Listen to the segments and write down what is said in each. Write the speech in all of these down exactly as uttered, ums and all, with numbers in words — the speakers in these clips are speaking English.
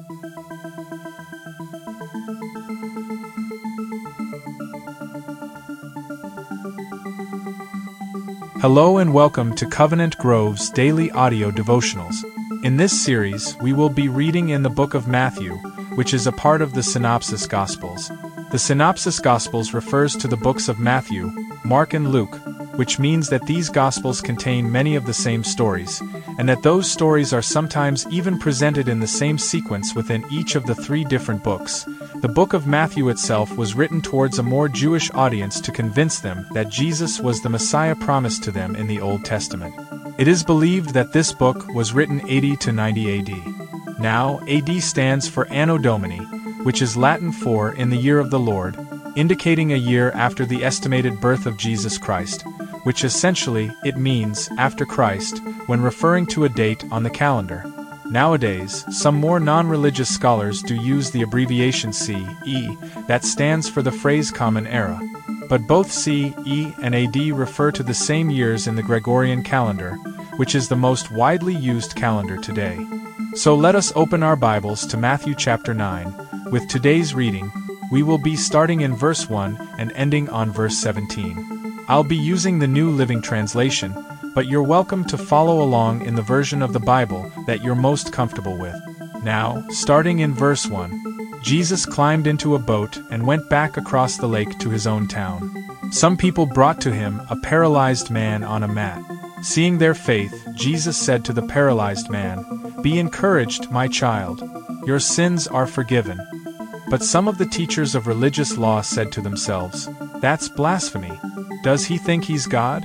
Hello and welcome to Covenant Grove's daily audio devotionals. In this series, we will be reading in the book of Matthew, which is a part of the Synopsis Gospels. The Synopsis Gospels refers to the books of Matthew, Mark and Luke, which means that these Gospels contain many of the same stories, and that those stories are sometimes even presented in the same sequence within each of the three different books. The book of Matthew itself was written towards a more Jewish audience to convince them that Jesus was the Messiah promised to them in the Old Testament. It is believed that this book was written eighty to ninety A D. Now, A D stands for Anno Domini, which is Latin for in the year of the Lord, indicating a year after the estimated birth of Jesus Christ, which essentially it means after Christ when referring to a date on the calendar. Nowadays, some more non-religious scholars do use the abbreviation C E that stands for the phrase Common Era. But both C E and A D refer to the same years in the Gregorian calendar, which is the most widely used calendar today. So let us open our Bibles to Matthew chapter nine. With today's reading, we will be starting in verse one and ending on verse seventeen. I'll be using the New Living Translation, but you're welcome to follow along in the version of the Bible that you're most comfortable with. Now, starting in verse one, Jesus climbed into a boat and went back across the lake to his own town. Some people brought to him a paralyzed man on a mat. Seeing their faith, Jesus said to the paralyzed man, "Be encouraged, my child. Your sins are forgiven." But some of the teachers of religious law said to themselves, "That's blasphemy. Does he think he's God?"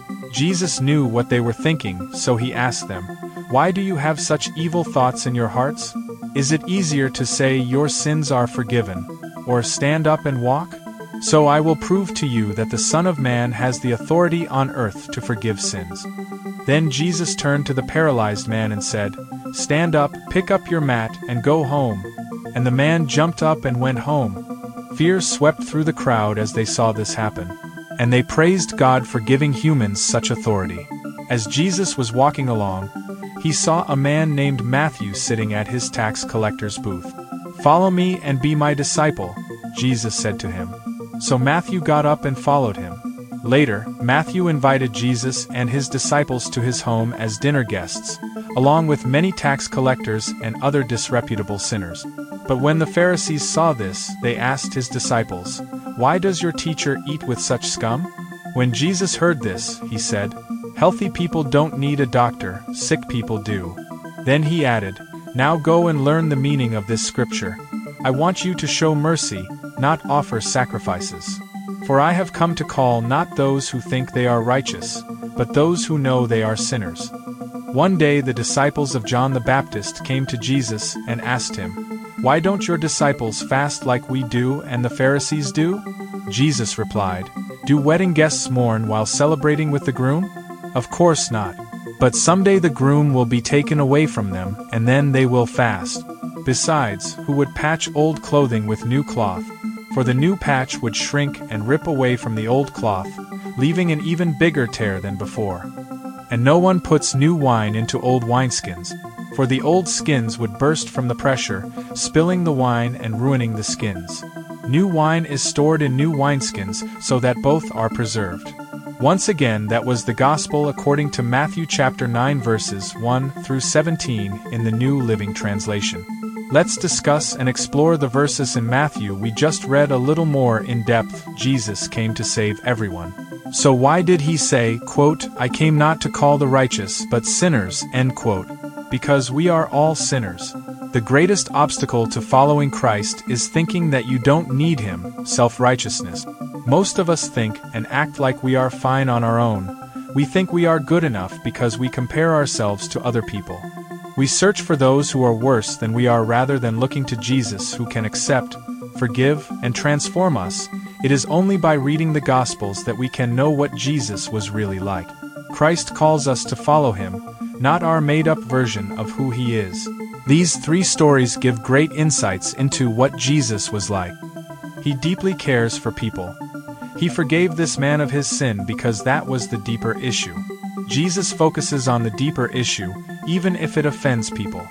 Jesus knew what they were thinking, so he asked them, "Why do you have such evil thoughts in your hearts? Is it easier to say your sins are forgiven, or stand up and walk? So I will prove to you that the Son of Man has the authority on earth to forgive sins." Then Jesus turned to the paralyzed man and said, "Stand up, pick up your mat, and go home." And the man jumped up and went home. Fear swept through the crowd as they saw this happen, and they praised God for giving humans such authority. As Jesus was walking along, he saw a man named Matthew sitting at his tax collector's booth. "Follow me and be my disciple," Jesus said to him. So Matthew got up and followed him. Later, Matthew invited Jesus and his disciples to his home as dinner guests, along with many tax collectors and other disreputable sinners. But when the Pharisees saw this, they asked his disciples, "Why does your teacher eat with such scum?" When Jesus heard this, he said, "Healthy people don't need a doctor, sick people do." Then he added, "Now go and learn the meaning of this scripture. I want you to show mercy, not offer sacrifices. For I have come to call not those who think they are righteous, but those who know they are sinners." One day the disciples of John the Baptist came to Jesus and asked him, "Why don't your disciples fast like we do and the Pharisees do?" Jesus replied, "Do wedding guests mourn while celebrating with the groom? Of course not. But someday the groom will be taken away from them, and then they will fast. Besides, who would patch old clothing with new cloth? For the new patch would shrink and rip away from the old cloth, leaving an even bigger tear than before. And no one puts new wine into old wineskins, for the old skins would burst from the pressure, spilling the wine and ruining the skins. New wine is stored in new wineskins so that both are preserved." Once again, that was the Gospel according to Matthew chapter nine verses one through seventeen in the New Living Translation. Let's discuss and explore the verses in Matthew we just read a little more in depth. Jesus came to save everyone. So why did he say, quote, "I came not to call the righteous but sinners," end quote? Because we are all sinners. The greatest obstacle to following Christ is thinking that you don't need him, self-righteousness. Most of us think and act like we are fine on our own. We think we are good enough because we compare ourselves to other people. We search for those who are worse than we are rather than looking to Jesus who can accept, forgive, and transform us. It is only by reading the Gospels that we can know what Jesus was really like. Christ calls us to follow him, not our made-up version of who he is. These three stories give great insights into what Jesus was like. He deeply cares for people. He forgave this man of his sin because that was the deeper issue. Jesus focuses on the deeper issue, even if it offends people.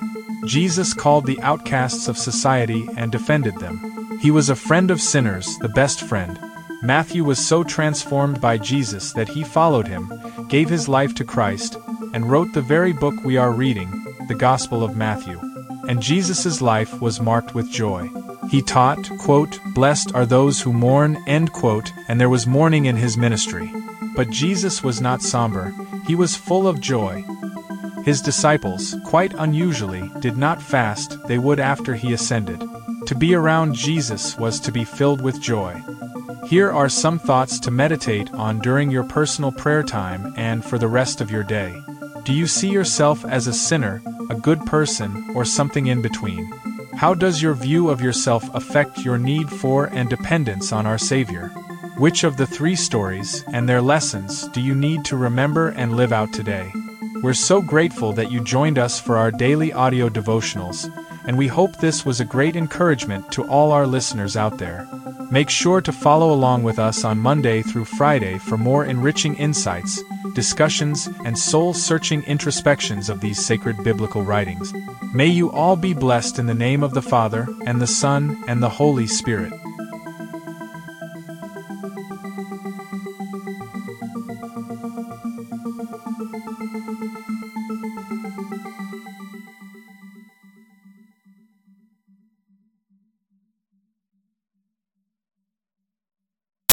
Jesus called the outcasts of society and defended them. He was a friend of sinners, the best friend. Matthew was so transformed by Jesus that he followed him, gave his life to Christ, and wrote the very book we are reading, the Gospel of Matthew. And Jesus' life was marked with joy. He taught, quote, "Blessed are those who mourn," end quote, and there was mourning in his ministry. But Jesus was not somber, he was full of joy. His disciples, quite unusually, did not fast, they would after he ascended. To be around Jesus was to be filled with joy. Here are some thoughts to meditate on during your personal prayer time and for the rest of your day. Do you see yourself as a sinner, a good person, or something in between? How does your view of yourself affect your need for and dependence on our Savior? Which of the three stories and their lessons do you need to remember and live out today? We're so grateful that you joined us for our daily audio devotionals, and we hope this was a great encouragement to all our listeners out there. Make sure to follow along with us on Monday through Friday for more enriching insights, discussions, and soul-searching introspections of these sacred biblical writings. May you all be blessed in the name of the Father, and the Son, and the Holy Spirit.